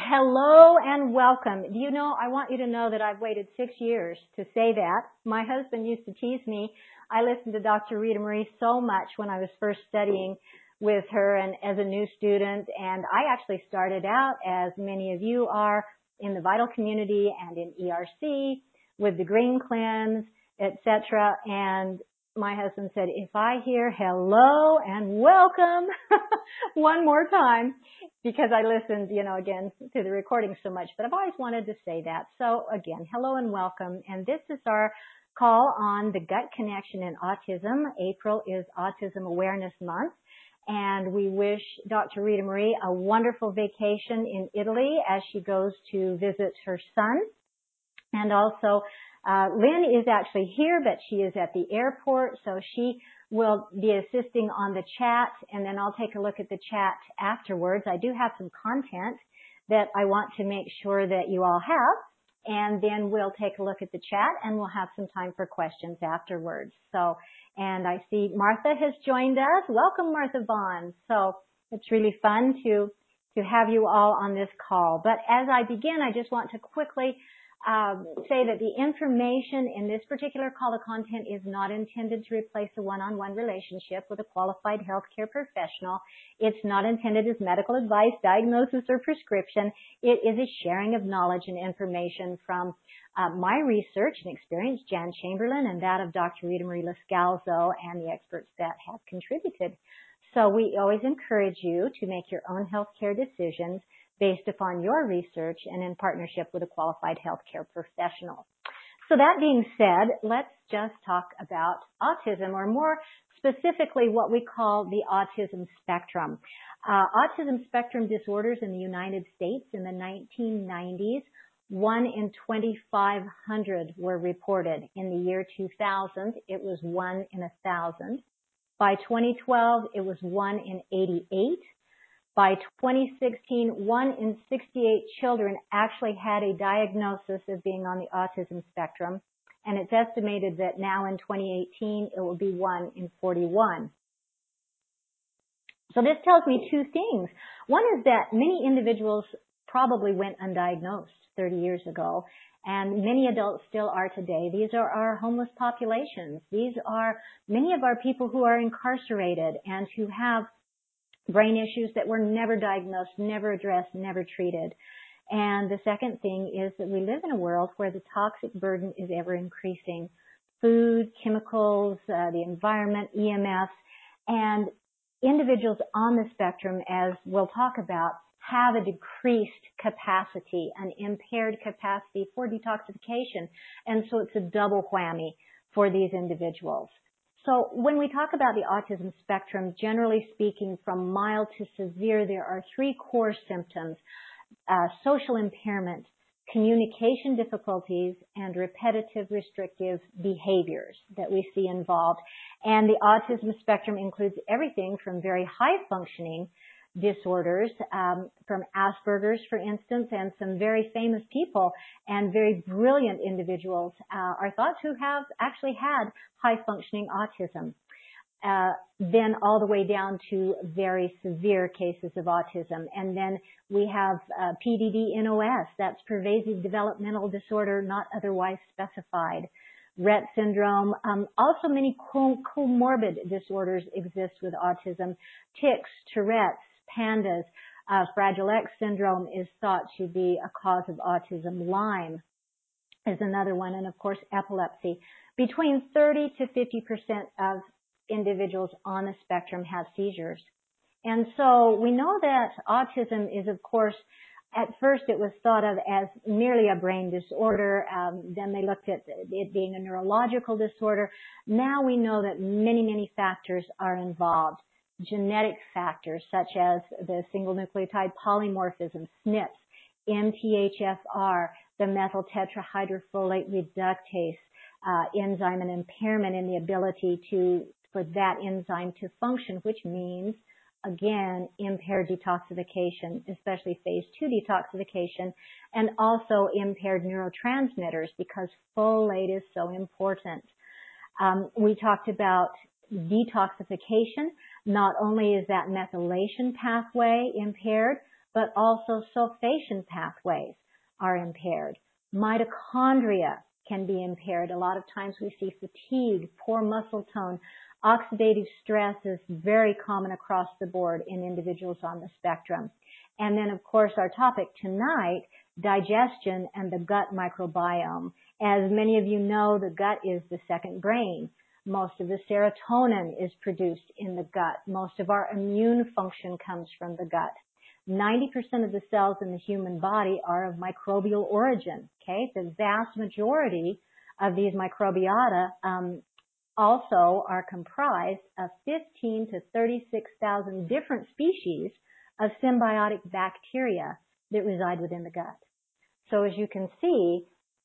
hello and welcome. Do you know, I want you to know that I've waited 6 years to say that. My husband used to tease me. I listened to Dr. Rita Marie so much when I was first studying with her and as a new student, and I actually started out, as many of you are, in the Vital community and in ERC with the Green Cleanse, etc. And my husband said, if I hear hello and welcome one more time, because I listened, again, to the recording so much, but I've always wanted to say that. So again, hello and welcome. And this is our call on the gut connection in autism. April is Autism Awareness Month. And we wish Dr. Rita Marie a wonderful vacation in Italy as she goes to visit her son. And also, Lynn is actually here, but she is at the airport, so she will be assisting on the chat, and then I'll take a look at the chat afterwards. I do have some content that I want to make sure that you all have, and then we'll take a look at the chat, and we'll have some time for questions afterwards. So, and I see Martha has joined us. Welcome, Martha Vaughn. So it's really fun to have you all on this call. But as I begin, I just want to quickly say that the information in this particular call to content is not intended to replace a one-on-one relationship with a qualified healthcare professional. It's not intended as medical advice, diagnosis, or prescription. It is a sharing of knowledge and information from my research and experience, Jan Chamberlain, and that of Dr. Rita Marie Loscalzo and the experts that have contributed. So we always encourage you to make your own healthcare decisions based upon your research and in partnership with a qualified healthcare professional. So that being said, let's just talk about autism, or more specifically what we call the autism spectrum. Autism spectrum disorders in the United States in the 1990s, 1 in 2,500 were reported. In the year 2000, it was 1 in 1,000. By 2012, it was 1 in 88. By 2016, 1 in 68 children actually had a diagnosis of being on the autism spectrum, and it's estimated that now in 2018, it will be 1 in 41. So this tells me two things. One is that many individuals probably went undiagnosed 30 years ago, and many adults still are today. These are our homeless populations. These are many of our people who are incarcerated and who have brain issues that were never diagnosed, never addressed, never treated. And the second thing is that we live in a world where the toxic burden is ever increasing. Food, chemicals, the environment, EMFs, and individuals on the spectrum, as we'll talk about, have a decreased capacity, an impaired capacity for detoxification. And so it's a double whammy for these individuals. So when we talk about the autism spectrum, generally speaking, from mild to severe, there are three core symptoms: social impairment, communication difficulties, and repetitive restrictive behaviors that we see involved. And the autism spectrum includes everything from very high functioning disorders, from Asperger's, for instance, and some very famous people and very brilliant individuals are thought to have actually had high-functioning autism. Then all the way down to very severe cases of autism. And then we have PDD-NOS, that's pervasive developmental disorder not otherwise specified. Rett syndrome. Also many comorbid disorders exist with autism. Tics, Tourette's, PANDAS. Fragile X syndrome is thought to be a cause of autism. Lyme is another one, and of course epilepsy. Between 30 to 50% of individuals on the spectrum have seizures. And so we know that autism is, of course, at first it was thought of as merely a brain disorder. Then they looked at it being a neurological disorder. Now we know that many, many factors are involved. Genetic factors such as the single nucleotide polymorphism, SNPs, MTHFR, the methyl tetrahydrofolate reductase, enzyme and impairment in the ability for that enzyme to function, which means, again, impaired detoxification, especially phase 2 detoxification, and also impaired neurotransmitters because folate is so important. We talked about detoxification. Not only is that methylation pathway impaired, but also sulfation pathways are impaired. Mitochondria can be impaired. A lot of times we see fatigue, poor muscle tone. Oxidative stress is very common across the board in individuals on the spectrum. And then, of course, our topic tonight, digestion and the gut microbiome. As many of you know, the gut is the second brain. Most of the serotonin is produced in the gut. Most of our immune function comes from the gut. 90% of the cells in the human body are of microbial origin, okay? The vast majority of these microbiota also are comprised of 15 to 36,000 different species of symbiotic bacteria that reside within the gut. So as you can see,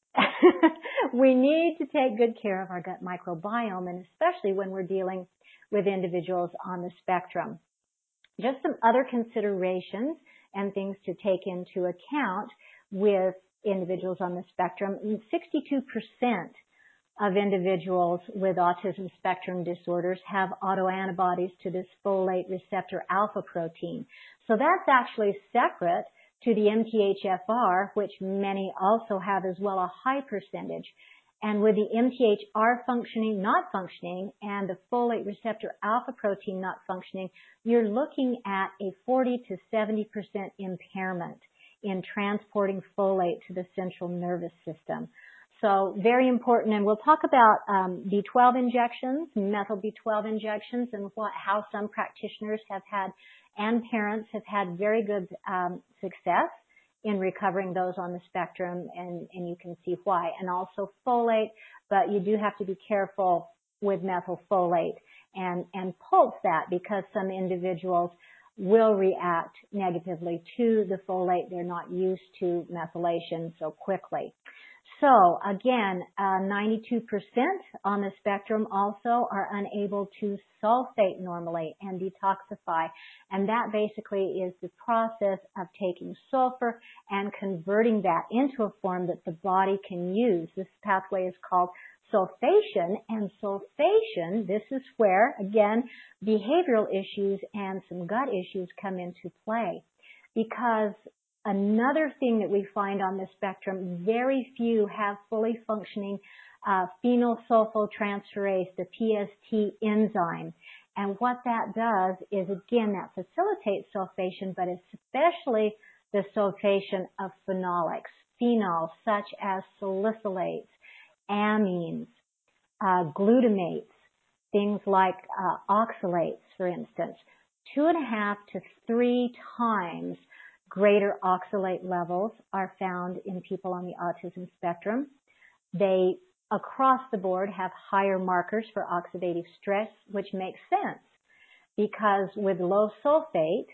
we need to take good care of our gut microbiome, and especially when we're dealing with individuals on the spectrum. Just some other considerations and things to take into account with individuals on the spectrum. 62% of individuals with autism spectrum disorders have autoantibodies to this folate receptor alpha protein. So that's actually separate to the MTHFR, which many also have as well, a high percentage. And with the MTHR not functioning, and the folate receptor alpha protein not functioning, you're looking at a 40 to 70% impairment in transporting folate to the central nervous system. So very important, and we'll talk about B12 injections, methyl B12 injections, and how some practitioners have had, and parents have had very good success in recovering those on the spectrum, and you can see why. And also folate, but you do have to be careful with methylfolate and pulse that, because some individuals will react negatively to the folate. They're not used to methylation so quickly. So again, 92% on the spectrum also are unable to sulfate normally and detoxify. And that basically is the process of taking sulfur and converting that into a form that the body can use. This pathway is called sulfation, and sulfation, this is where, again, behavioral issues and some gut issues come into play. Because another thing that we find on the spectrum, very few have fully functioning phenylsulfotransporase, the PST enzyme. And what that does is, again, that facilitates sulfation, but especially the sulfation of phenolics, phenols such as salicylates, amines, glutamates, things like oxalates, for instance. 2.5 to 3 times greater oxalate levels are found in people on the autism spectrum. They, across the board, have higher markers for oxidative stress, which makes sense, because with low sulfate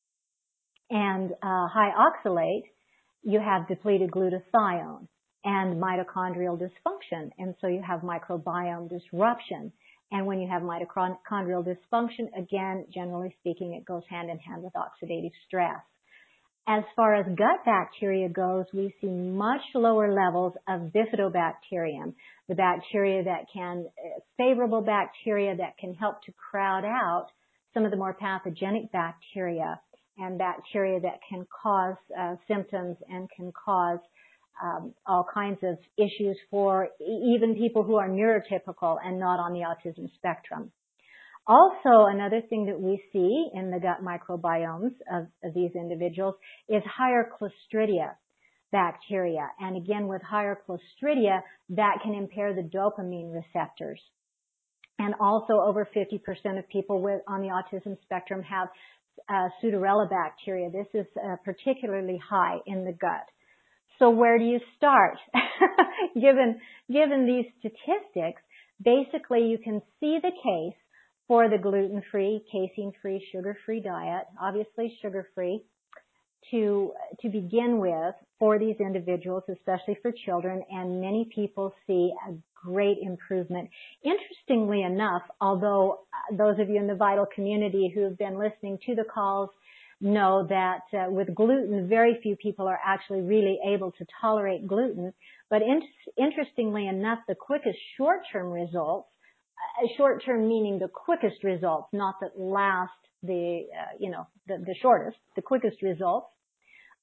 and high oxalate, you have depleted glutathione and mitochondrial dysfunction, and so you have microbiome disruption. And when you have mitochondrial dysfunction, again, generally speaking, it goes hand in hand with oxidative stress. As far as gut bacteria goes, we see much lower levels of bifidobacterium, the bacteria that can, favorable bacteria that can help to crowd out some of the more pathogenic bacteria, and bacteria that can cause symptoms and can cause all kinds of issues for even people who are neurotypical and not on the autism spectrum. Also, another thing that we see in the gut microbiomes of these individuals is higher Clostridia bacteria. And again, with higher Clostridia, that can impair the dopamine receptors. And also, over 50% of people on the autism spectrum have Pseudarella bacteria. This is particularly high in the gut. So where do you start? Given these statistics, basically you can see the case for the gluten-free, casein-free, sugar-free diet, obviously sugar-free, to begin with for these individuals, especially for children, and many people see a great improvement. Interestingly enough, although those of you in the Vital community who have been listening to the calls know that with gluten, very few people are actually really able to tolerate gluten. But interestingly enough, the quickest short-term results, short-term meaning the quickest results, not that last the shortest, the quickest results,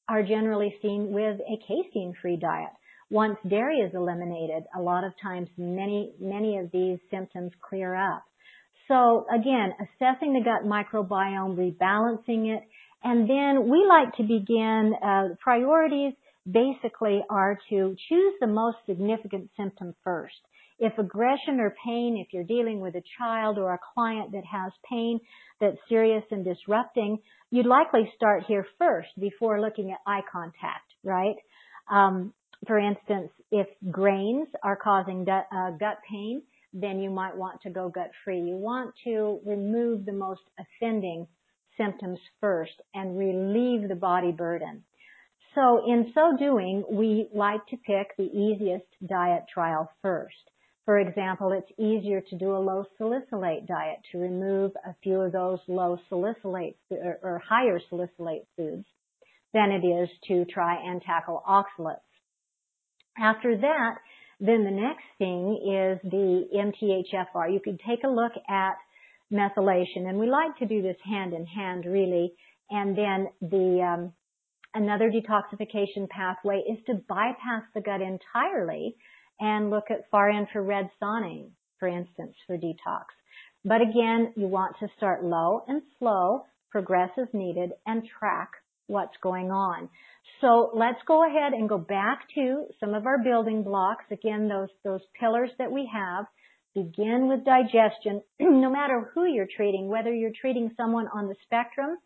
are generally seen with a casein-free diet. Once dairy is eliminated, a lot of times many of these symptoms clear up. So again, assessing the gut microbiome, rebalancing it, and then we like to begin, priorities basically are to choose the most significant symptom first. If aggression or pain, if you're dealing with a child or a client that has pain that's serious and disrupting, you'd likely start here first before looking at eye contact, right? For instance, if grains are causing gut pain, then you might want to go gut-free. You want to remove the most offending symptoms first and relieve the body burden. So in so doing, we like to pick the easiest diet trial first. For example, it's easier to do a low salicylate diet to remove a few of those low salicylate or higher salicylate foods than it is to try and tackle oxalates. After that, then the next thing is the MTHFR. You could take a look at methylation, and we like to do this hand in hand really. And then the another detoxification pathway is to bypass the gut entirely and look at far infrared sawing, for instance, for detox. But again, you want to start low and slow, progress as needed, and track what's going on. So let's go ahead and go back to some of our building blocks. Again, those pillars that we have. Begin with digestion, no matter who you're treating, whether you're treating someone on the spectrum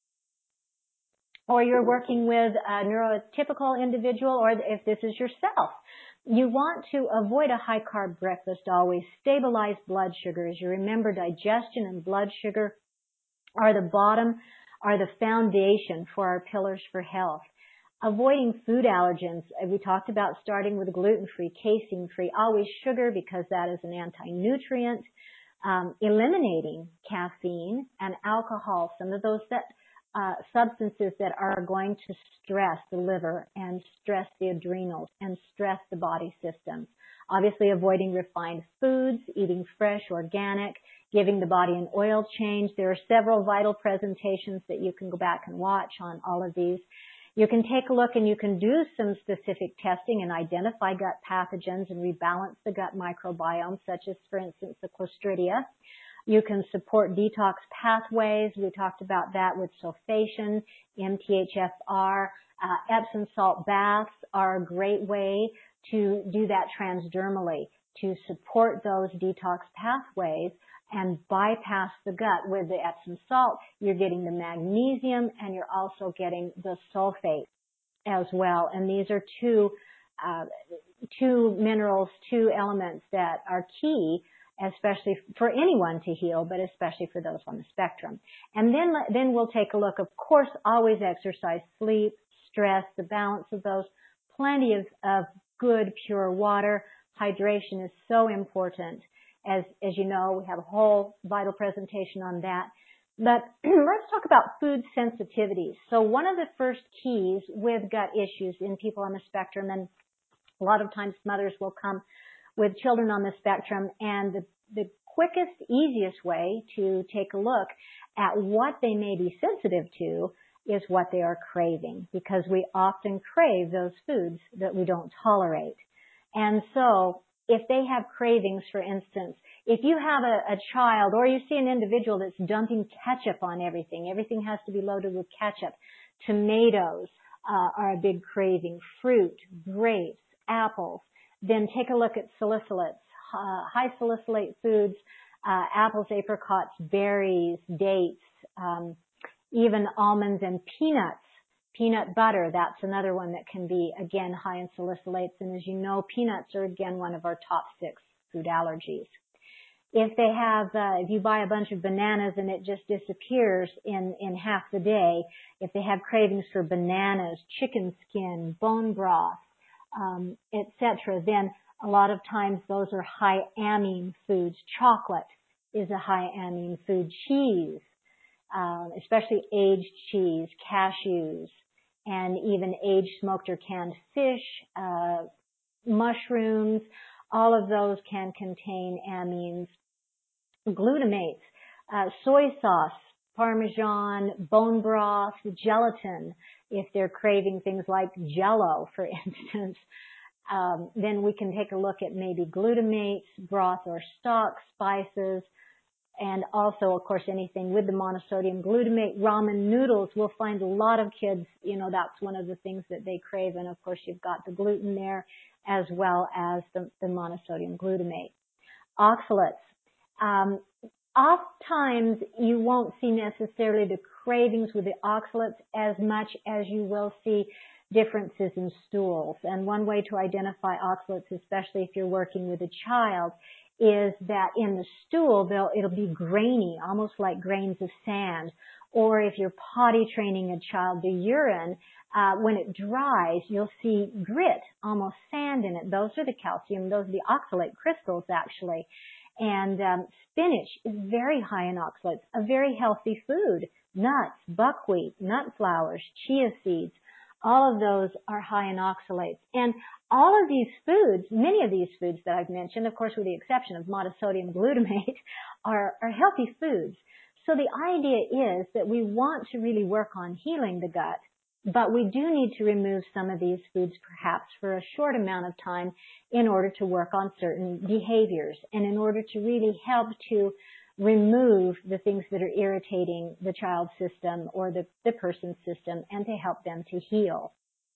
or you're working with a neurotypical individual, or if this is yourself. You want to avoid a high-carb breakfast always. Stabilize blood sugars. You remember digestion and blood sugar are the foundation for our pillars for health. Avoiding food allergens. We talked about starting with gluten-free, casein-free, always sugar because that is an anti-nutrient. Eliminating caffeine and alcohol, some of those substances that are going to stress the liver and stress the adrenals and stress the body systems. Obviously avoiding refined foods, eating fresh, organic, giving the body an oil change. There are several vital presentations that you can go back and watch on all of these. You can take a look and you can do some specific testing and identify gut pathogens and rebalance the gut microbiome, such as, for instance, the Clostridia. You can support detox pathways. We talked about that with sulfation, MTHFR. Epsom salt baths are a great way to do that transdermally, to support those detox pathways and bypass the gut. With the Epsom salt, you're getting the magnesium and you're also getting the sulfate as well. And these are two minerals, two elements that are key, especially for anyone to heal, but especially for those on the spectrum. And then we'll take a look, of course, always exercise, sleep, stress, the balance of those, plenty of good, pure water. Hydration is so important. As you know, we have a whole vital presentation on that. But let's talk about food sensitivities. So one of the first keys with gut issues in people on the spectrum, and a lot of times mothers will come with children on the spectrum, and the quickest, easiest way to take a look at what they may be sensitive to is what they are craving, because we often crave those foods that we don't tolerate. And so if they have cravings, for instance, if you have a child or you see an individual that's dumping ketchup on everything, everything has to be loaded with ketchup. Tomatoes are a big craving, fruit, grapes, apples. Then take a look at salicylates, high salicylate foods, apples, apricots, berries, dates, even almonds and peanuts. Peanut butter, that's another one that can be, again, high in salicylates. And as you know, peanuts are, again, one of our top 6 food allergies. If they have, if you buy a bunch of bananas and it just disappears in half the day, if they have cravings for bananas, chicken skin, bone broth, etc., then a lot of times those are high amine foods. Chocolate is a high amine food. Cheese, especially aged cheese, cashews, and even aged smoked or canned fish, mushrooms, all of those can contain amines. Glutamates, soy sauce Parmesan, bone broth, gelatin, if they're craving things like Jell-O, for instance. Then we can take a look at maybe glutamates, broth or stock, spices, and also, of course, anything with the monosodium glutamate. Ramen noodles, we'll find a lot of kids, that's one of the things that they crave. And, of course, you've got the gluten there as well as the monosodium glutamate. Oxalates. Oftentimes, you won't see necessarily the cravings with the oxalates as much as you will see differences in stools. And one way to identify oxalates, especially if you're working with a child, is that in the stool, it'll be grainy, almost like grains of sand. Or if you're potty training a child, the urine, when it dries, you'll see grit, almost sand in it. Those are the calcium. Those are the oxalate crystals, actually. And spinach is very high in oxalates, a very healthy food. Nuts, buckwheat, nut flours, chia seeds, all of those are high in oxalates. And all of these foods, many of these foods that I've mentioned, of course with the exception of monosodium glutamate, are healthy foods. So the idea is that we want to really work on healing the gut, but we do need to remove some of these foods perhaps for a short amount of time in order to work on certain behaviors and in order to really help to remove the things that are irritating the child's system or the person's system and to help them to heal.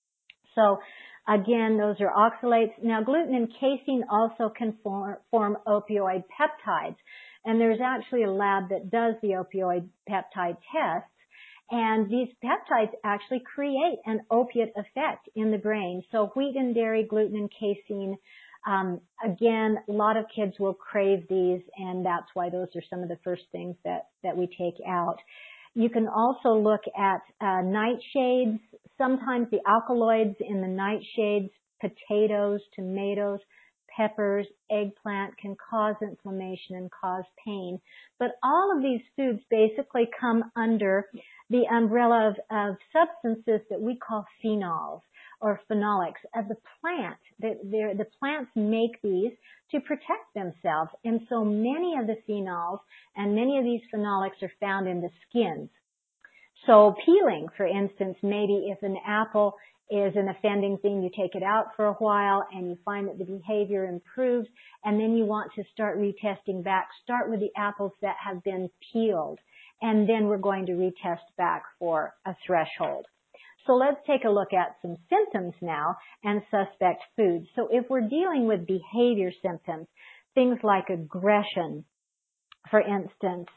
So again, those are oxalates. Now gluten and casein also can form opioid peptides. And there's actually a lab that does the opioid peptide tests. And these peptides actually create an opiate effect in the brain. So wheat and dairy, gluten and casein, again, a lot of kids will crave these, and that's why those are some of the first things that we take out. You can also look at nightshades. Sometimes the alkaloids in the nightshades, potatoes, tomatoes, peppers, eggplant can cause inflammation and cause pain. But all of these foods basically come under the umbrella of substances that we call phenols or phenolics of the plant. The plants make these to protect themselves. And so many of the phenols and many of these phenolics are found in the skins. So peeling, for instance, maybe if an apple is an offending thing, you take it out for a while and you find that the behavior improves, and then you want to start retesting back. Start with the apples that have been peeled, and then we're going to retest back for a threshold. So let's take a look at some symptoms now and suspect foods. So if we're dealing with behavior symptoms, things like aggression, for instance,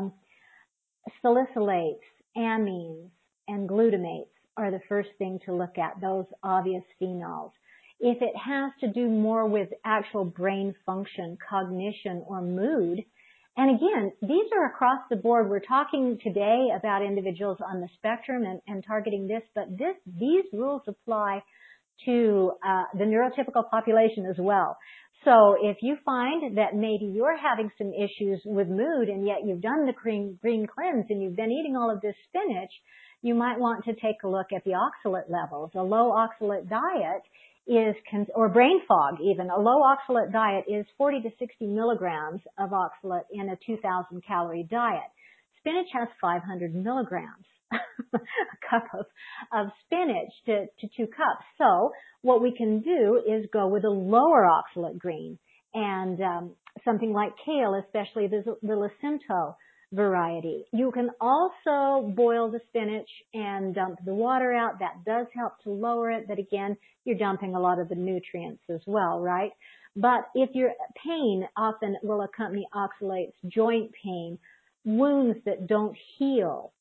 salicylates, amines, and glutamates are the first thing to look at, those obvious phenols. If it has to do more with actual brain function, cognition, or mood, and again, these are across the board. We're talking today about individuals on the spectrum and targeting this, but these rules apply to the neurotypical population as well. So if you find that maybe you're having some issues with mood and yet you've done the green cleanse and you've been eating all of this spinach, you might want to take a look at the oxalate levels. A low oxalate diet or brain fog even, a low oxalate diet is 40 to 60 milligrams of oxalate in a 2,000 calorie diet. Spinach has 500 milligrams, a cup of spinach to 2 cups. So what we can do is go with a lower oxalate green and something like kale, especially the Lacento variety. You can also boil the spinach and dump the water out. That does help to lower it, but again, you're dumping a lot of the nutrients as well, right? But if your pain often will accompany oxalates, joint pain, wounds that don't heal,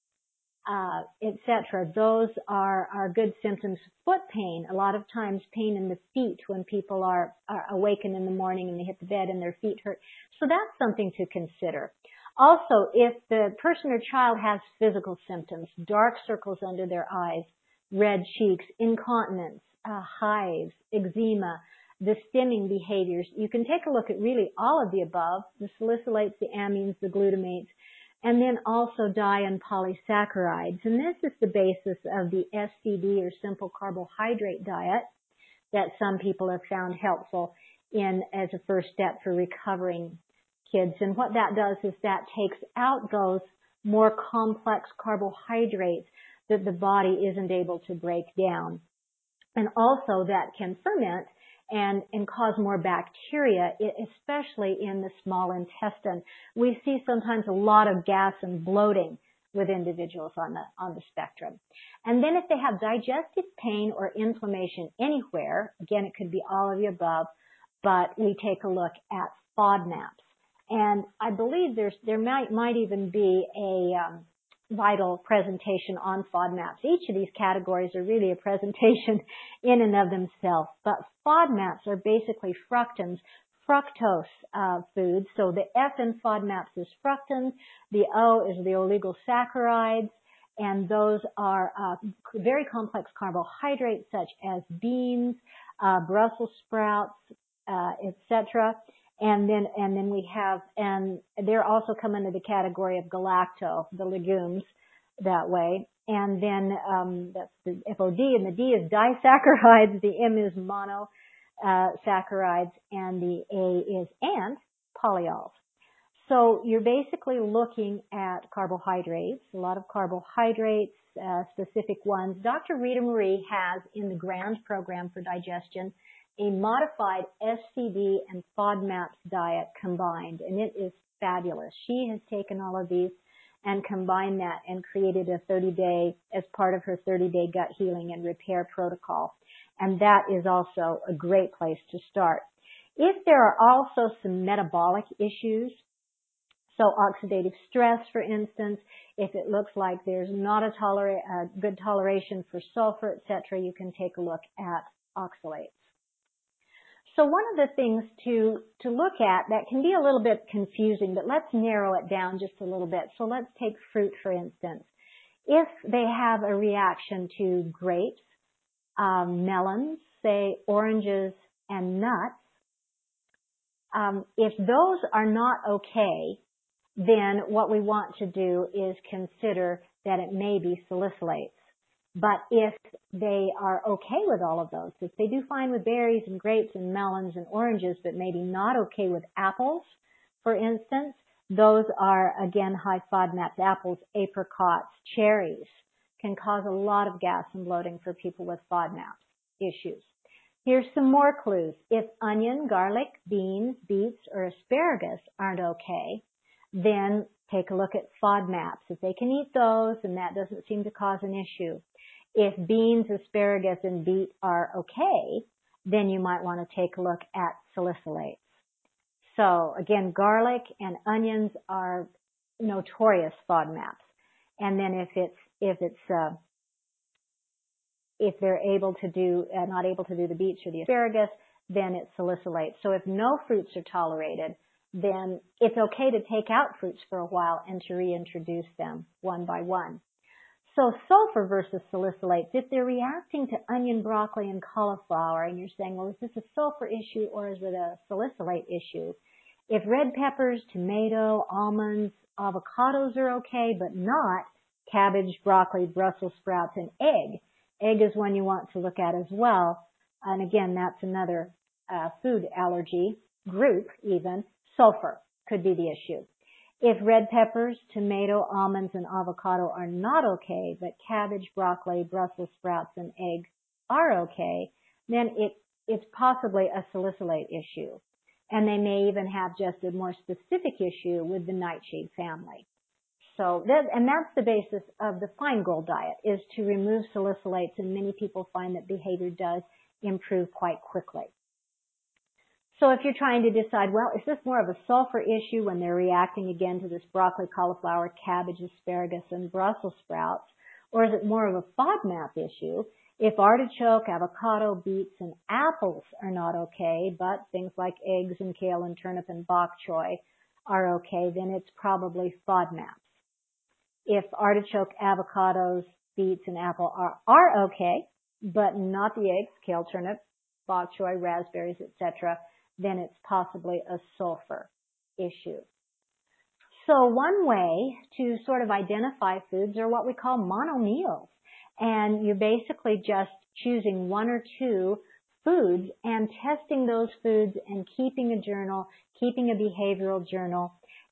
etc. Those are good symptoms. Foot pain, a lot of times pain in the feet when people are awakened in the morning and they hit the bed and their feet hurt. So that's something to consider. Also, if the person or child has physical symptoms, dark circles under their eyes, red cheeks, incontinence, hives, eczema, the stimming behaviors, you can take a look at really all of the above, the salicylates, the amines, the glutamates, and then also dye and polysaccharides. And this is the basis of the SCD or simple carbohydrate diet that some people have found helpful as a first step for recovering kids. And what that does is that takes out those more complex carbohydrates that the body isn't able to break down. And also that can ferment and cause more bacteria, especially in the small intestine. We see sometimes a lot of gas and bloating with individuals on the spectrum. And then if they have digestive pain or inflammation anywhere, again, it could be all of the above, but we take a look at FODMAPs. And I believe there might even be a vital presentation on FODMAPs. Each of these categories are really a presentation in and of themselves. But FODMAPs are basically fructose foods. So the F in FODMAPs is fructans, the O is the oligosaccharides, and those are very complex carbohydrates such as beans, Brussels sprouts, etc. And then we have, and they're also come into the category of galacto, the legumes, that way. And then that's the FOD, and the D is disaccharides, the M is monosaccharides, and the A is and polyols. So you're basically looking at carbohydrates, a lot of carbohydrates, specific ones. Dr. Rita Marie has in the GRAND program for digestion a modified SCD and FODMAPs diet combined, and it is fabulous. She has taken all of these and combined that and created a 30-day, as part of her 30-day gut healing and repair protocol. And that is also a great place to start. If there are also some metabolic issues, so oxidative stress, for instance, if it looks like there's not a good toleration for sulfur, etc., you can take a look at oxalates. So one of the things to look at that can be a little bit confusing, but let's narrow it down just a little bit. So let's take fruit, for instance. If they have a reaction to grapes, melons, say oranges and nuts, if those are not okay, then what we want to do is consider that it may be salicylates. But if they are okay with all of those, if they do fine with berries and grapes and melons and oranges, but maybe not okay with apples, for instance, those are, again, high FODMAPs, apples, apricots, cherries, can cause a lot of gas and bloating for people with FODMAPs issues. Here's some more clues. If onion, garlic, beans, beets, or asparagus aren't okay, then take a look at FODMAPs. If they can eat those, then that doesn't seem to cause an issue. If beans, asparagus, and beet are okay, then you might want to take a look at salicylates. So again, garlic and onions are notorious FODMAPs. And then if they're able to do, not able to do the beets or the asparagus, then it's salicylates. So if no fruits are tolerated, then it's okay to take out fruits for a while and to reintroduce them one by one. So sulfur versus salicylates, if they're reacting to onion, broccoli, and cauliflower, and you're saying, well, is this a sulfur issue or is it a salicylate issue? If red peppers, tomato, almonds, avocados are okay, but not cabbage, broccoli, Brussels sprouts, and egg. Egg is one you want to look at as well. And again, that's another food allergy group even. Sulfur could be the issue. If red peppers, tomato, almonds, and avocado are not okay, but cabbage, broccoli, Brussels sprouts, and egg are okay, then it's possibly a salicylate issue. And they may even have just a more specific issue with the nightshade family. So that's the basis of the Feingold diet, is to remove salicylates, and many people find that behavior does improve quite quickly. So if you're trying to decide, well, is this more of a sulfur issue when they're reacting again to this broccoli, cauliflower, cabbage, asparagus, and Brussels sprouts, or is it more of a FODMAP issue? If artichoke, avocado, beets, and apples are not okay, but things like eggs and kale and turnip and bok choy are okay, then it's probably FODMAPs. If artichoke, avocados, beets, and apple are okay, but not the eggs, kale, turnip, bok choy, raspberries, etc., then it's possibly a sulfur issue. So one way to sort of identify foods are what we call monomeals. And you're basically just choosing one or two foods and testing those foods and keeping a journal, keeping a behavioral journal.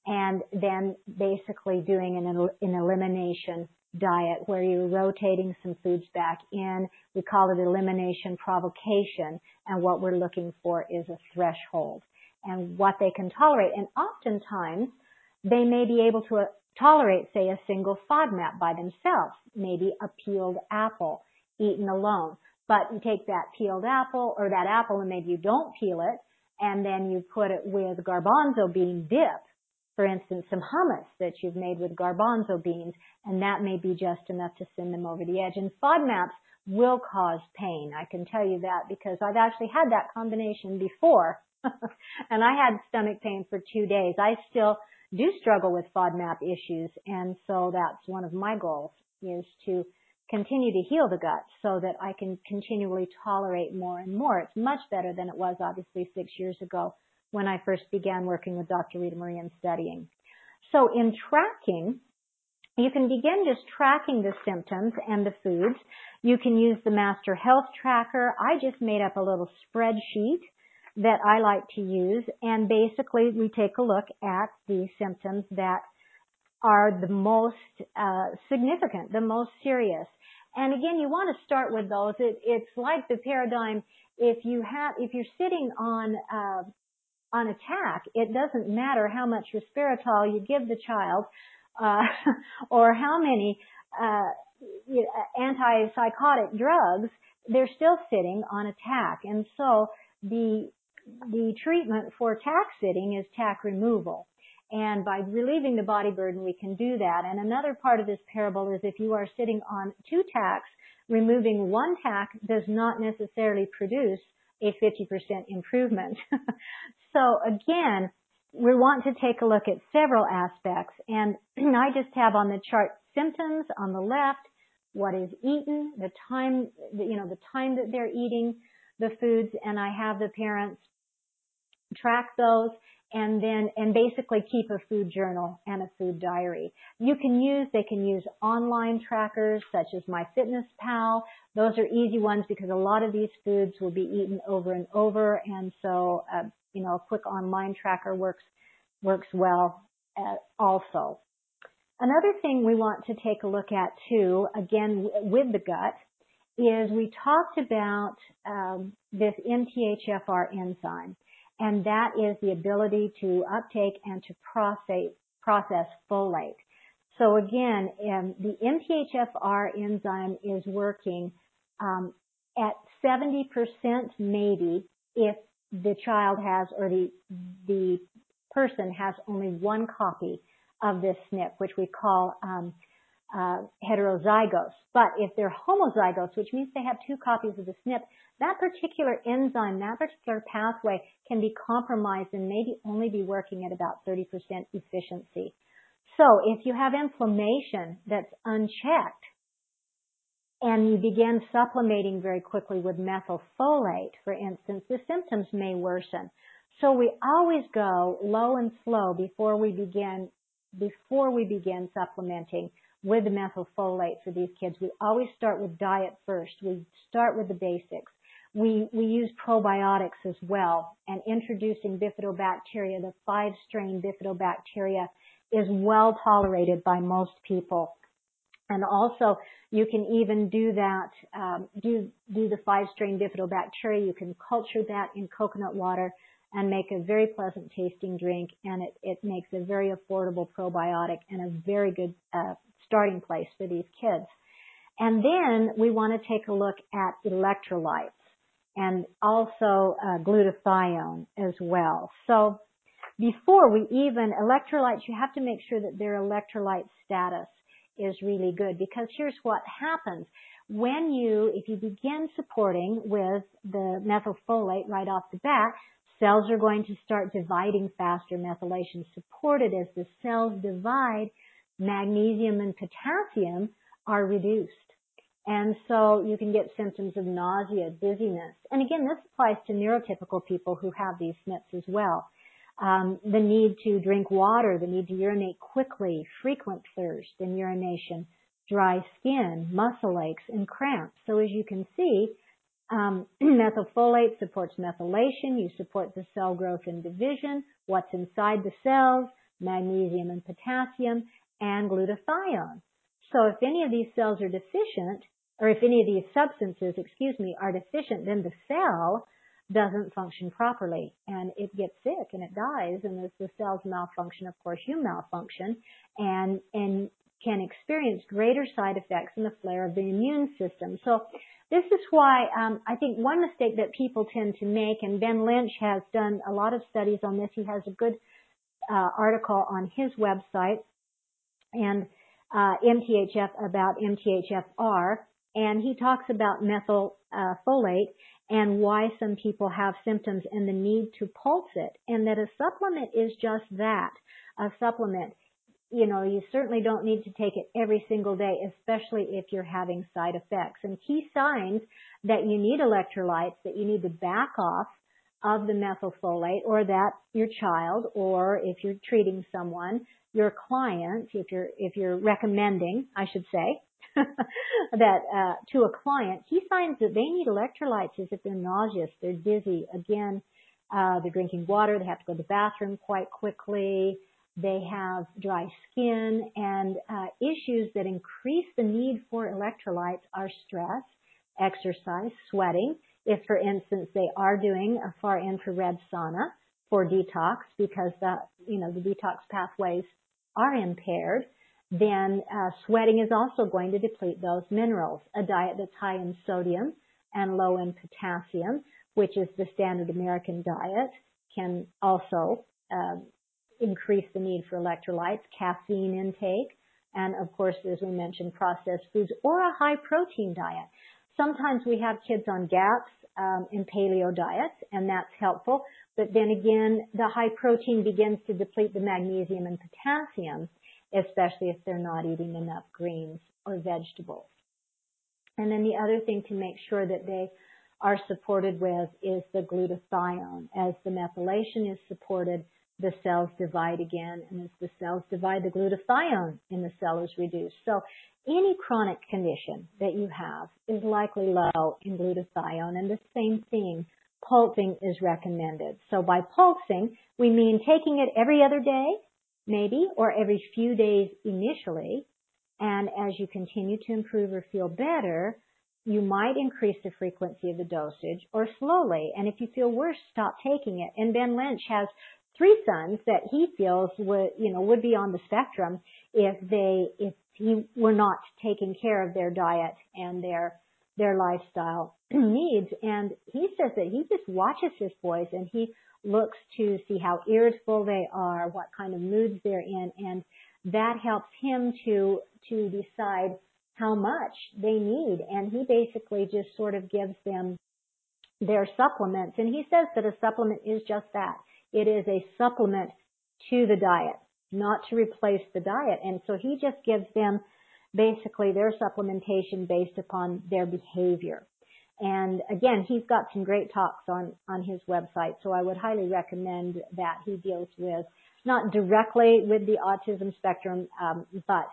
and then basically doing an elimination diet where you're rotating some foods back in. We call it elimination provocation, and what we're looking for is a threshold and what they can tolerate. And oftentimes, they may be able to tolerate, say, a single FODMAP by themselves, maybe a peeled apple eaten alone. But you take that peeled apple, or that apple, and maybe you don't peel it, and then you put it with garbanzo bean dip, for instance, some hummus that you've made with garbanzo beans, and that may be just enough to send them over the edge. And FODMAPs will cause pain. I can tell you that because I've actually had that combination before, and I had stomach pain for 2 days. I still do struggle with FODMAP issues, and so that's one of my goals, is to continue to heal the gut so that I can continually tolerate more and more. It's much better than it was, obviously, 6 years ago when I first began working with Dr. Rita Marie and studying. So in tracking, you can begin just tracking the symptoms and the foods. You can use the Master Health Tracker. I just made up a little spreadsheet that I like to use, and basically we take a look at the symptoms that are the most significant, the most serious. And again, you want to start with those. It's like the paradigm. If you're sitting on attack, it doesn't matter how much resveratrol you give the child, or how many antipsychotic drugs. They're still sitting on attack, and so the treatment for tack sitting is tack removal. And by relieving the body burden, we can do that. And another part of this parable is if you are sitting on 2 tacks, removing 1 tack does not necessarily produce a 50% improvement. So again, we want to take a look at several aspects. And I just have on the chart symptoms on the left, what is eaten, the time that they're eating the foods, and I have the parents track those, and basically keep a food journal and a food diary. They can use online trackers such as MyFitnessPal. Those are easy ones because a lot of these foods will be eaten over and over, and so a quick online tracker works well also. Another thing we want to take a look at too, again with the gut, is we talked about this MTHFR enzyme. And that is the ability to uptake and to process folate. So again, the MTHFR enzyme is working at 70% maybe if the child has, or the person has only 1 copy of this SNP, which we call heterozygous. But if they're homozygous, which means they have 2 copies of the SNP, that particular enzyme, that particular pathway can be compromised and maybe only be working at about 30% efficiency. So if you have inflammation that's unchecked and you begin supplementing very quickly with methylfolate, for instance, the symptoms may worsen. So we always go low and slow before we begin supplementing with the methylfolate for these kids. We always start with diet first. We start with the basics. We use probiotics as well, and introducing bifidobacteria, the 5-strain bifidobacteria, is well tolerated by most people. And also, you can even do that, do the 5-strain bifidobacteria. You can culture that in coconut water and make a very pleasant tasting drink, and it makes a very affordable probiotic and a very good starting place for these kids. And then we want to take a look at electrolytes and also glutathione as well. So before we even, electrolytes, you have to make sure that their electrolyte status is really good, because here's what happens. If you begin supporting with the methylfolate right off the bat, cells are going to start dividing faster. Methylation supported. As the cells divide, magnesium and potassium are reduced. And so you can get symptoms of nausea, dizziness. And again, this applies to neurotypical people who have these SNPs as well. The need to drink water, the need to urinate quickly, frequent thirst and urination, dry skin, muscle aches, and cramps. So as you can see, methylfolate supports methylation. You support the cell growth and division, what's inside the cells, magnesium and potassium, and glutathione. So if any of these cells are deficient, or if any of these substances, are deficient, then the cell doesn't function properly, and it gets sick and it dies. And as the cells malfunction, of course, you malfunction, and can experience greater side effects in the flare of the immune system. So this is why I think one mistake that people tend to make, and Ben Lynch has done a lot of studies on this. He has a good article on his website, and MTHF about MTHFR, and he talks about methylfolate and why some people have symptoms and the need to pulse it, and that a supplement is just that, a supplement. You certainly don't need to take it every single day, especially if you're having side effects. And key signs that you need electrolytes, that you need to back off of the methylfolate, or that your child, or if you're treating someone, your client, if you're recommending, I should say, that to a client, key signs that they need electrolytes is if they're nauseous, they're dizzy, again, they're drinking water, they have to go to the bathroom quite quickly, they have dry skin, and issues that increase the need for electrolytes are stress, exercise, sweating. If, for instance, they are doing a far infrared sauna for detox because the detox pathways are impaired, then sweating is also going to deplete those minerals. A diet that's high in sodium and low in potassium, which is the standard American diet, can also increase the need for electrolytes, caffeine intake, and of course, as we mentioned, processed foods or a high protein diet. Sometimes we have kids on GAPS and paleo diets, and that's helpful. But then again, the high protein begins to deplete the magnesium and potassium, especially if they're not eating enough greens or vegetables. And then the other thing to make sure that they are supported with is the glutathione. As the methylation is supported, the cells divide again, and as the cells divide, the glutathione in the cell is reduced. So any chronic condition that you have is likely low in glutathione, and the same thing, pulsing is recommended. So by pulsing, we mean taking it every other day, maybe, or every few days initially, and as you continue to improve or feel better, you might increase the frequency of the dosage or slowly, and if you feel worse, stop taking it. And Ben Lynch has 3 sons that he feels would be on the spectrum if he were not taking care of their diet and their lifestyle needs. And he says that he just watches his boys and he looks to see how irritable they are, what kind of moods they're in, and that helps him to decide how much they need. And he basically just sort of gives them their supplements. And he says that a supplement is just that. It is a supplement to the diet, not to replace the diet. And so he just gives them basically their supplementation based upon their behavior. And again, he's got some great talks on his website, so I would highly recommend that. He deals with, not directly with the autism spectrum, but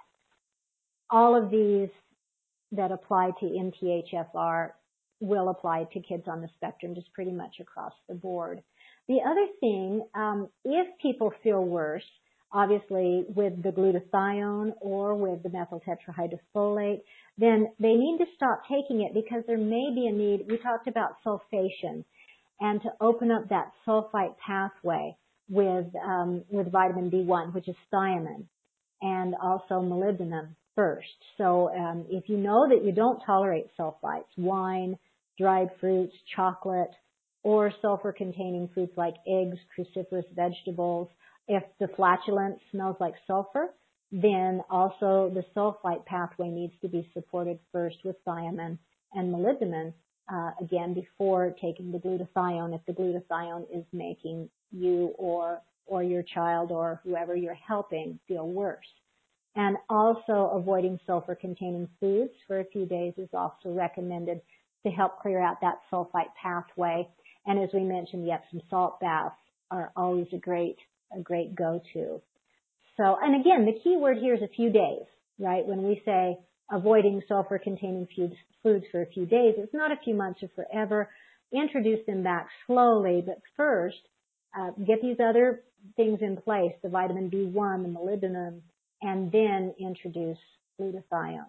all of these that apply to MTHFR will apply to kids on the spectrum, just pretty much across the board. The other thing, if people feel worse, obviously with the glutathione or with the methyl tetrahydrofolate, then they need to stop taking it because there may be a need. We talked about sulfation, and to open up that sulfite pathway with vitamin B1, which is thiamine, and also molybdenum first. So if you know that you don't tolerate sulfites, wine, dried fruits, chocolate, or sulfur-containing foods like eggs, cruciferous vegetables, if the flatulence smells like sulfur, then also the sulfite pathway needs to be supported first with thiamine and molybdenum, again, before taking the glutathione, if the glutathione is making you or your child or whoever you're helping feel worse. And also avoiding sulfur-containing foods for a few days is also recommended to help clear out that sulfite pathway. And as we mentioned, Epsom salt baths are always a great go-to. So, and again, the key word here is a few days, right? When we say avoiding sulfur-containing foods for a few days, it's not a few months or forever. Introduce them back slowly, but first, get these other things in place, the vitamin B1, the molybdenum, and then introduce glutathione.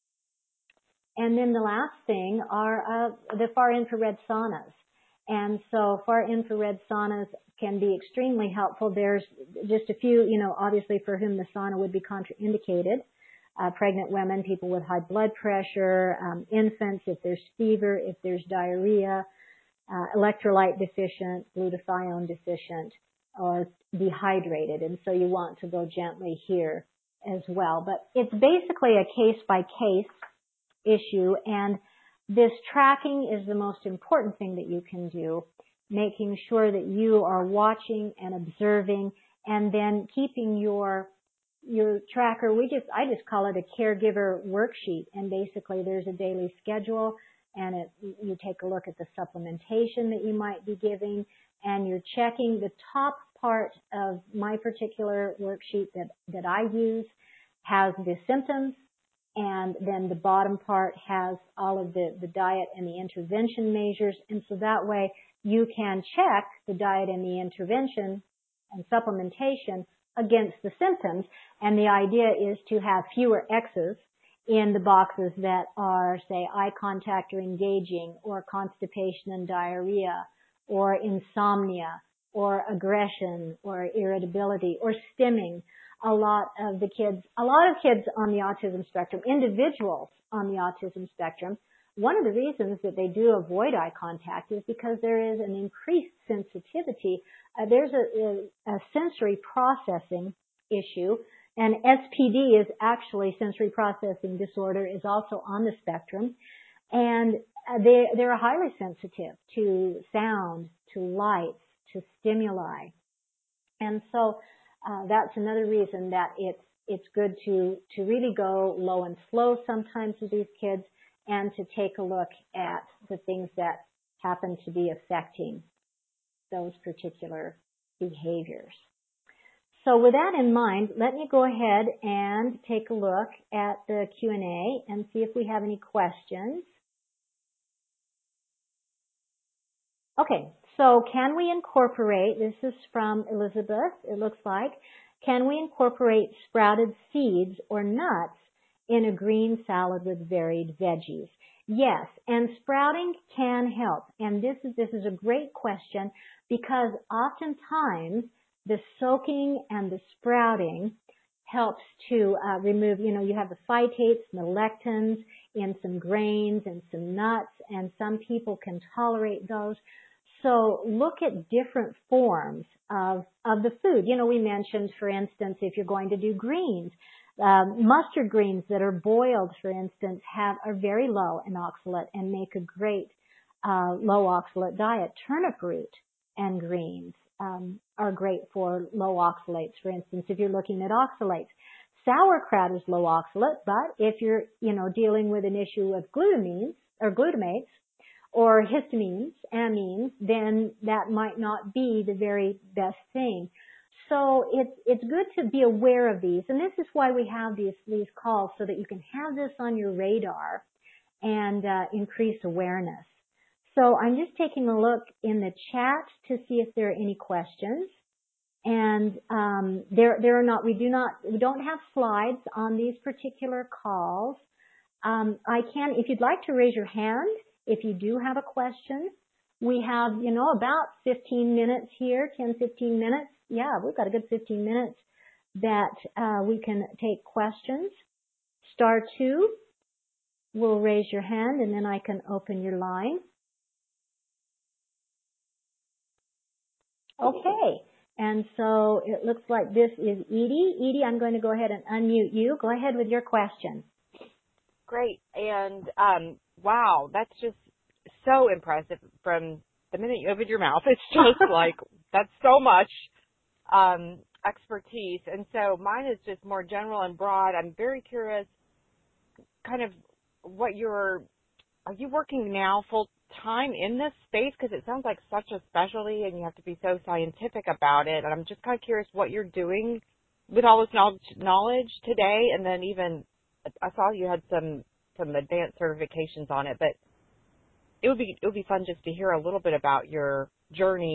And then the last thing are the far infrared saunas. And so far infrared saunas can be extremely helpful. There's just a few, obviously for whom the sauna would be contraindicated. Pregnant women, people with high blood pressure, infants, if there's fever, if there's diarrhea, electrolyte deficient, glutathione deficient, or dehydrated. And so you want to go gently here as well. But it's basically a case-by-case issue, and this tracking is the most important thing that you can do, making sure that you are watching and observing, and then keeping your tracker. I just call it a caregiver worksheet, and basically there's a daily schedule, and you take a look at the supplementation that you might be giving, and you're checking. The top part of my particular worksheet that I use has the symptoms, and then the bottom part has all of the diet and the intervention measures. And so that way you can check the diet and the intervention and supplementation against the symptoms. And the idea is to have fewer X's in the boxes that are, say, eye contact or engaging, or constipation and diarrhea, or insomnia, or aggression, or irritability, or stimming. A lot of kids on the autism spectrum, individuals on the autism spectrum, one of the reasons that they do avoid eye contact is because there is an increased sensitivity. There's a sensory processing issue, and SPD is actually sensory processing disorder, is also on the spectrum, and they're highly sensitive to sound, to lights, to stimuli, and so that's another reason that it's good to really go low and slow sometimes with these kids, and to take a look at the things that happen to be affecting those particular behaviors. So with that in mind, let me go ahead and take a look at the Q&A and see if we have any questions. Okay, so can we incorporate, this is from Elizabeth, it looks like, can we incorporate sprouted seeds or nuts in a green salad with varied veggies? Yes, and sprouting can help. And this is a great question, because oftentimes the soaking and the sprouting helps to remove, you have the phytates and the lectins in some grains and some nuts, and some people can tolerate those. So look at different forms of the food. We mentioned, for instance, if you're going to do greens, mustard greens that are boiled, for instance, are very low in oxalate and make a great low oxalate diet. Turnip root and greens are great for low oxalates, for instance, if you're looking at oxalates. Sauerkraut is low oxalate, but if you're, dealing with an issue with glutamines or glutamates or histamines, amines, then that might not be the very best thing. So it's good to be aware of these, and this is why we have these calls, so that you can have this on your radar and increase awareness. So I'm just taking a look in the chat to see if there are any questions. And there are not. We don't have slides on these particular calls. If you'd like to raise your hand, if you do have a question. We have, about 15 minutes here, 10, 15 minutes. Yeah, we've got a good 15 minutes that we can take questions. *2 will raise your hand, and then I can open your line. Okay, and so it looks like this is Edie. Edie, I'm going to go ahead and unmute you. Go ahead with your question. Great, and wow, that's just so impressive. From the minute you opened your mouth, it's just like, that's so much expertise. And so mine is just more general and broad. I'm very curious, kind of are you working now full time in this space? Because it sounds like such a specialty and you have to be so scientific about it. And I'm just kind of curious what you're doing with all this knowledge today. And then even, I saw you had some advanced certifications on it, but it would be fun just to hear a little bit about your journey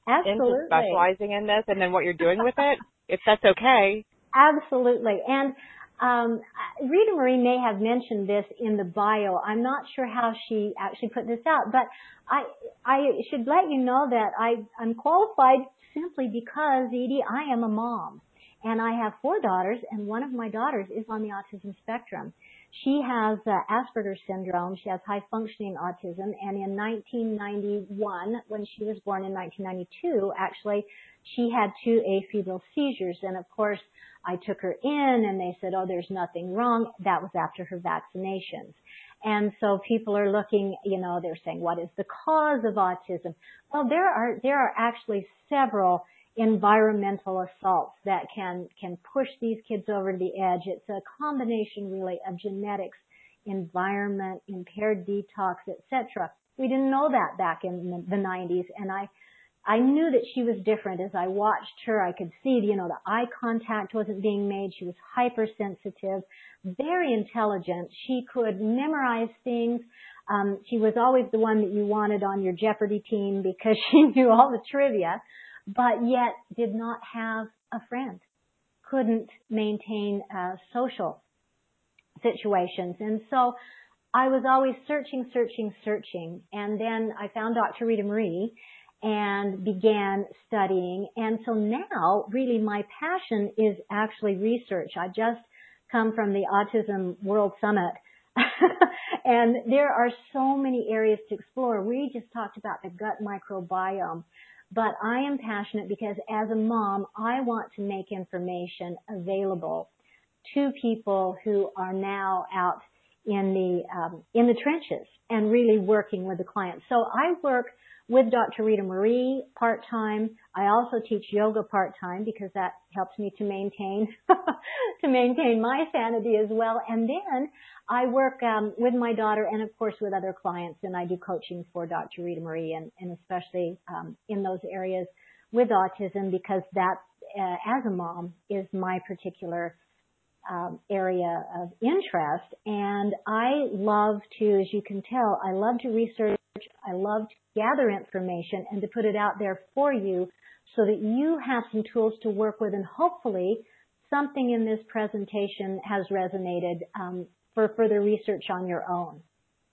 into Absolutely. specializing in this and then what you're doing with it, if that's okay. Absolutely. And Rita Marie may have mentioned this in the bio. I'm not sure how she actually put this out, but I should let you know that I'm qualified simply because, Edie, I am a mom. And I have 4 daughters, and one of my daughters is on the autism spectrum. She has Asperger's syndrome. She has high-functioning autism. And in 1991, when she was born in 1992, actually, she had 2 afebrile seizures. And, of course, I took her in, and they said, oh, there's nothing wrong. That was after her vaccinations. And so people are looking, they're saying, what is the cause of autism? Well, there are actually several environmental assaults that can push these kids over the edge. It's a combination really of genetics, environment, impaired detox, etc. We didn't know that back in the 90s, and I knew that she was different. As I watched her, I could see, the eye contact wasn't being made. She was hypersensitive, very intelligent. She could memorize things. She was always the one that you wanted on your Jeopardy team because she knew all the trivia, but yet did not have a friend, couldn't maintain social situations. And so I was always searching. And then I found Dr. Rita Marie and began studying. And so now, really, my passion is actually research. I just come from the Autism World Summit. And there are so many areas to explore. We just talked about the gut microbiome. But I am passionate because as a mom, I want to make information available to people who are now out in the trenches and really working with the clients. So I work with Dr. Rita Marie part-time. I also teach yoga part-time because that helps me to maintain my sanity as well. And then I work with my daughter and, of course, with other clients, and I do coaching for Dr. Rita Marie and especially in those areas with autism because that, as a mom, is my particular area of interest. And I love to, as you can tell, I love to research. I love to gather information and to put it out there for you so that you have some tools to work with, and hopefully something in this presentation has resonated for further research on your own.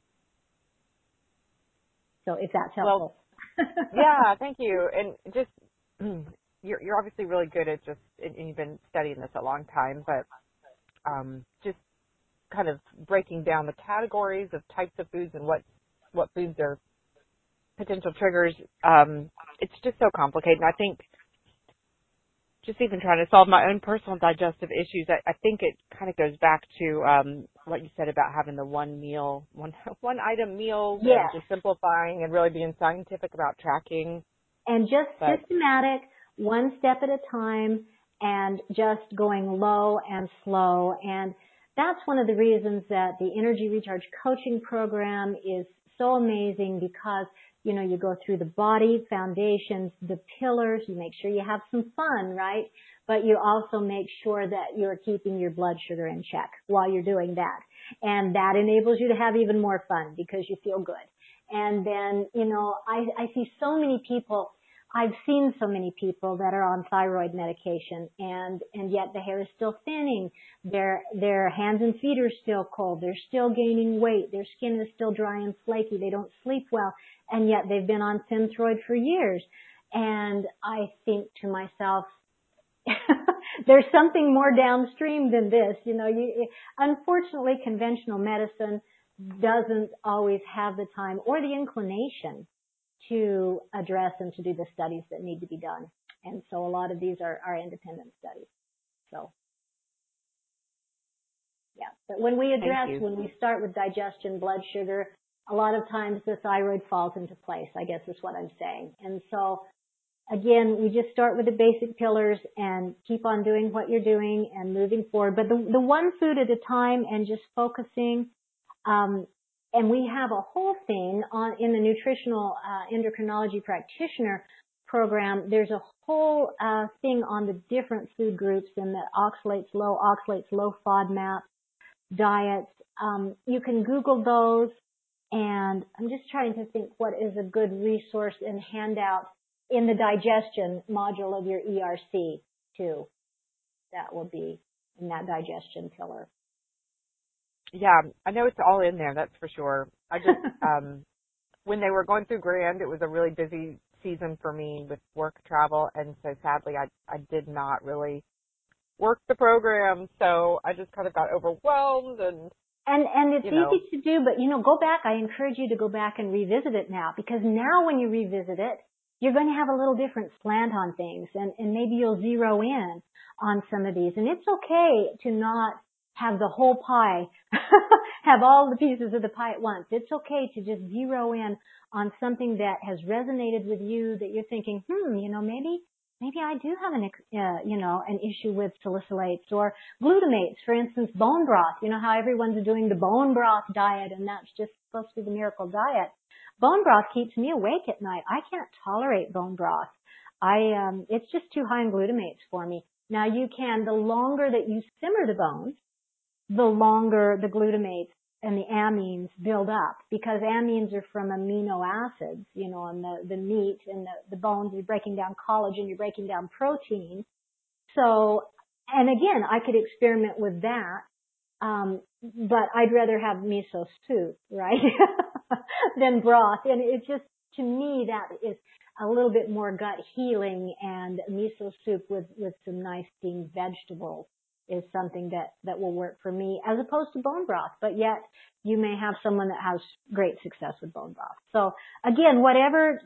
So if that's helpful. Well, yeah, thank you. And just, you're obviously really good at and you've been studying this a long time, but just kind of breaking down the categories of types of foods and what foods are potential triggers. It's just so complicated. And I think just even trying to solve my own personal digestive issues, I think it kind of goes back to what you said about having the one item meal, Yes. just simplifying and really being scientific about tracking. And just systematic, one step at a time, and just going low and slow. And that's one of the reasons that the Energy Recharge Coaching Program is so amazing because, you go through the body, foundations, the pillars, you make sure you have some fun, right? But you also make sure that you're keeping your blood sugar in check while you're doing that. And that enables you to have even more fun because you feel good. And then, I see so many people, I've seen so many people that are on thyroid medication and yet the hair is still thinning. Their hands and feet are still cold. They're still gaining weight. Their skin is still dry and flaky. They don't sleep well. And yet they've been on Synthroid for years. And I think to myself, there's something more downstream than this. Unfortunately, conventional medicine doesn't always have the time or the inclination to address and to do the studies that need to be done. And so a lot of these are independent studies. So, yeah. But when we start with digestion, blood sugar, a lot of times the thyroid falls into place, I guess is what I'm saying. And so, again, we just start with the basic pillars and keep on doing what you're doing and moving forward. But the one food at a time and just focusing, and we have a whole thing in the Nutritional Endocrinology Practitioner program. There's a whole thing on the different food groups and the oxalates, low FODMAP diets. You can Google those, and I'm just trying to think what is a good resource and handout in the digestion module of your ERC too. That will be in that digestion pillar. Yeah, I know it's all in there, that's for sure. I just, when they were going through Grand, it was a really busy season for me with work travel, and so sadly I did not really work the program, so I just kind of got overwhelmed and it's easy to do, but go back. I encourage you to go back and revisit it now, because now when you revisit it, you're going to have a little different slant on things, and maybe you'll zero in on some of these. And it's okay to not have the whole pie, have all the pieces of the pie at once. It's okay to just zero in on something that has resonated with you, that you're thinking, maybe I do have an issue with salicylates or glutamates. For instance, bone broth. You know how everyone's doing the bone broth diet, and that's just supposed to be the miracle diet. Bone broth keeps me awake at night. I can't tolerate bone broth. It's just too high in glutamates for me. Now the longer that you simmer the bones, the longer the glutamates and the amines build up, because amines are from amino acids, and the meat and the bones, you're breaking down collagen, you're breaking down protein. So, and again, I could experiment with that, but I'd rather have miso soup, right, than broth. And it just, to me, that is a little bit more gut healing, and miso soup with some nice steamed vegetables is something that will work for me, as opposed to bone broth. But yet you may have someone that has great success with bone broth. So again, whatever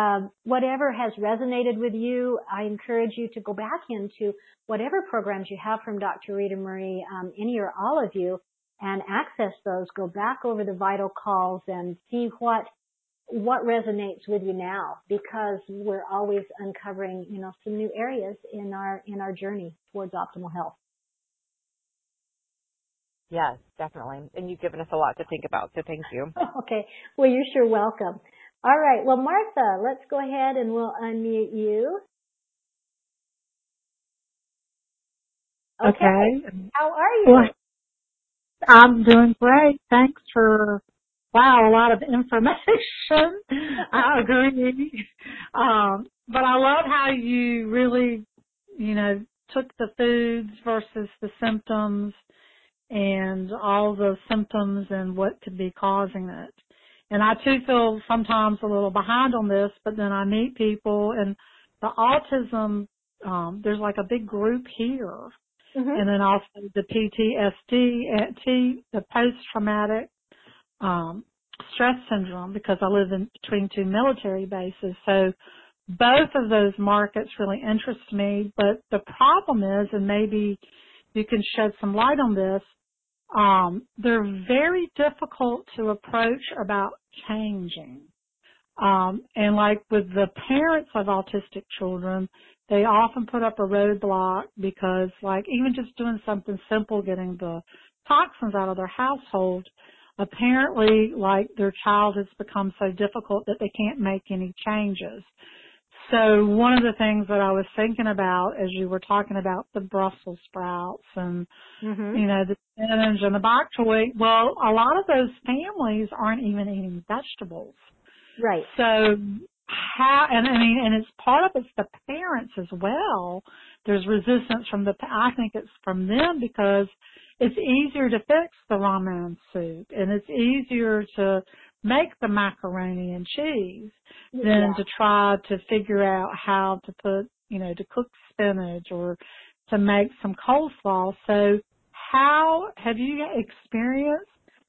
has resonated with you, I encourage you to go back into whatever programs you have from Dr. Rita Marie, any or all of you, and access those. Go back over the vital calls and see what resonates with you now, because we're always uncovering, some new areas in our journey towards optimal health. Yes, definitely. And you've given us a lot to think about, so thank you. Okay. Well, you're sure welcome. All right. Well, Martha, let's go ahead and we'll unmute you. Okay. How are you? Well, I'm doing great. Thanks for, a lot of information. I agree. But I love how you really, took the foods versus the symptoms, and all the symptoms and what could be causing it. And I too feel sometimes a little behind on this, but then I meet people, and the autism, there's like a big group here. Mm-hmm. And then also the PTSD, the post-traumatic stress syndrome, because I live in between two military bases. So both of those markets really interest me. But the problem is, and maybe you can shed some light on this, they're very difficult to approach about changing. And like with the parents of autistic children, they often put up a roadblock because, like, even just doing something simple, getting the toxins out of their household, apparently, like, their child has become so difficult that they can't make any changes. So one of the things that I was thinking about as you were talking about the Brussels sprouts and, the spinach and the bok choy, well, a lot of those families aren't even eating vegetables. Right. So and it's part of it's the parents as well. There's resistance I think it's from them, because it's easier to fix the ramen soup, and it's easier to make the macaroni and cheese than to try to figure out how to put, to cook spinach or to make some coleslaw. So how have you experienced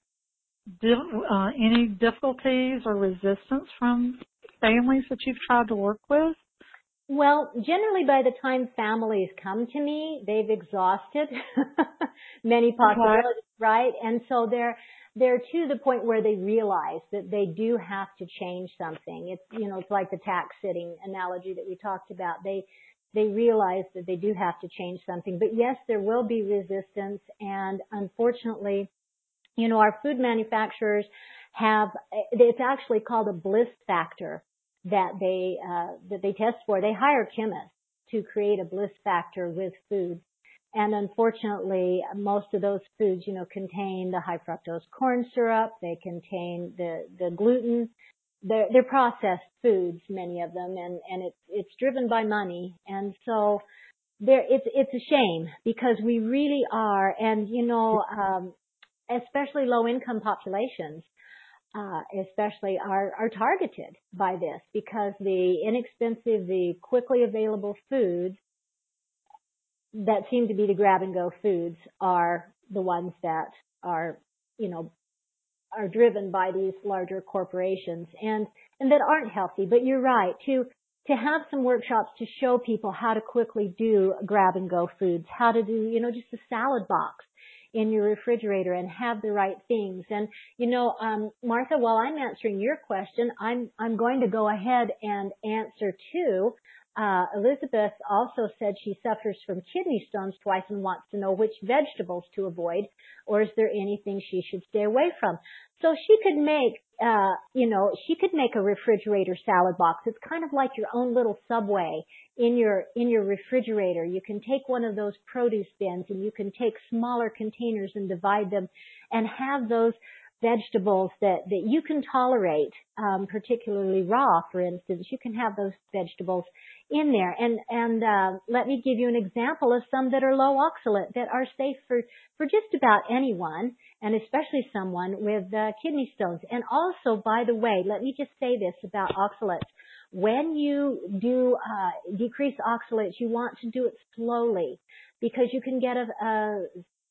any difficulties or resistance from families that you've tried to work with? Well, generally by the time families come to me, they've exhausted many possibilities, right? And so they're to the point where they realize that they do have to change something. It's, it's like the tax sitting analogy that we talked about. They realize that they do have to change something. But yes, there will be resistance, and unfortunately, our food manufacturers it's actually called a bliss factor that they test for. They hire chemists to create a bliss factor with food. And unfortunately, most of those foods, contain the high fructose corn syrup. They contain the gluten. they're processed foods, many of them, and it's driven by money. And so it's a shame because we really are, and especially low income populations, especially are targeted by this because the inexpensive, the quickly available foods that seem to be the grab and go foods are the ones that are driven by these larger corporations and that aren't healthy. But you're right, to have some workshops to show people how to quickly do grab and go foods, how to do, just a salad box in your refrigerator and have the right things. And, Martha, while I'm answering your question, I'm going to go ahead and answer too. Elizabeth also said she suffers from kidney stones twice and wants to know which vegetables to avoid, or is there anything she should stay away from. So she could make, she could make a refrigerator salad box. It's kind of like your own little Subway in your refrigerator. You can take one of those produce bins and you can take smaller containers and divide them and have those vegetables that you can tolerate, particularly raw, for instance. You can have those vegetables in there. And let me give you an example of some that are low oxalate that are safe for just about anyone, and especially someone with kidney stones. And also, by the way, let me just say this about oxalates. When you do decrease oxalates, you want to do it slowly because you can get a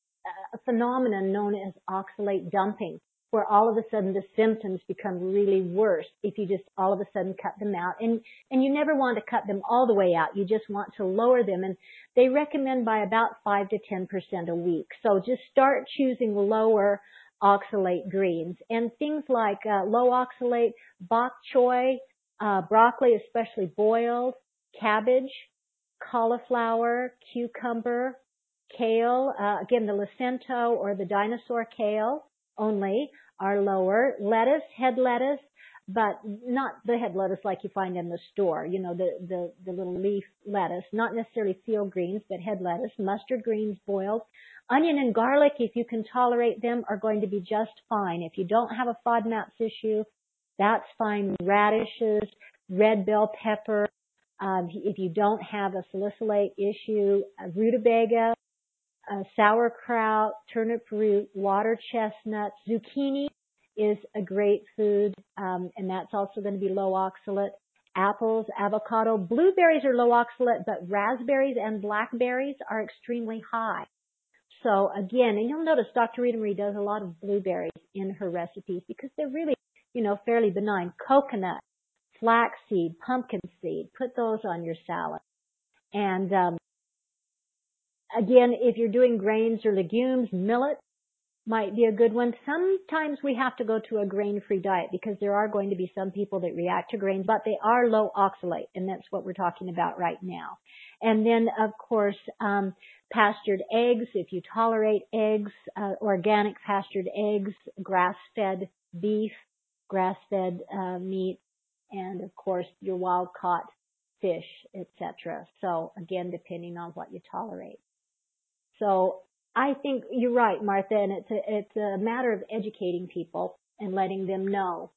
phenomenon known as oxalate dumping, where all of a sudden the symptoms become really worse if you just all of a sudden cut them out. And you never want to cut them all the way out. You just want to lower them. And they recommend by about 5 to 10% a week. So just start choosing lower oxalate greens. And things like low oxalate bok choy, broccoli, especially boiled, cabbage, cauliflower, cucumber, kale, again, the Lucento or the dinosaur kale only are lower. Lettuce, head lettuce, but not the head lettuce like you find in the store, the little leaf lettuce, not necessarily field greens, but head lettuce, mustard greens boiled. Onion and garlic, if you can tolerate them, are going to be just fine. If you don't have a FODMAPs issue, that's fine. Radishes, red bell pepper. If you don't have a salicylate issue, rutabaga, sauerkraut, turnip root, water chestnut, zucchini is a great food, and that's also going to be low oxalate. Apples, avocado, blueberries are low oxalate, but raspberries and blackberries are extremely high. So again, and you'll notice Dr. Rita Marie does a lot of blueberries in her recipes because they're really, fairly benign. Coconut, flaxseed, pumpkin seed, put those on your salad. And again, if you're doing grains or legumes, millet might be a good one. Sometimes we have to go to a grain-free diet because there are going to be some people that react to grains, but they are low oxalate, and that's what we're talking about right now. And then, of course, pastured eggs, if you tolerate eggs, organic pastured eggs, grass-fed beef, grass-fed meat, and, of course, your wild-caught fish, etc. So, again, depending on what you tolerate. So I think you're right, Martha, and it's a matter of educating people and letting them know,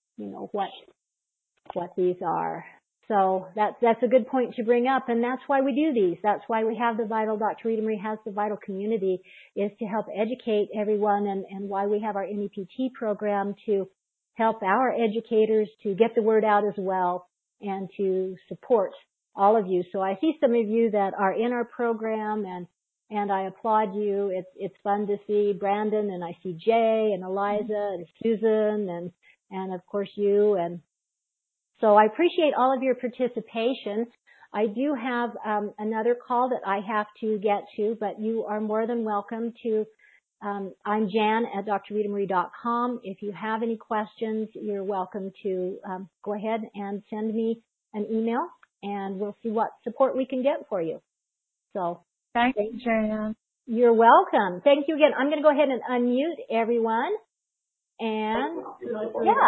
what these are. So that's a good point to bring up, and that's why we do these. That's why we have the Vital, Dr. Rita Marie has the Vital community, is to help educate everyone, and why we have our NEPT program to help our educators to get the word out as well and to support all of you. So I see some of you that are in our program, and I applaud you. It's fun to see Brandon, and I see Jay and Eliza and Susan and of course you. And so I appreciate all of your participation. I do have another call that I have to get to, but you are more than welcome to. I'm Jan at drritamarie.com. If you have any questions, you're welcome to go ahead and send me an email, and we'll see what support we can get for you. So. Thank you, Jan. You're welcome. Thank you again. I'm going to go ahead and unmute everyone. And yeah.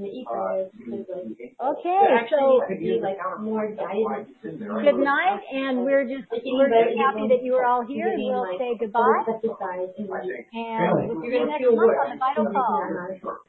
Okay. So good night, and we're just happy that you were all here, and we'll say goodbye. And we'll see you next month on the Vital Call.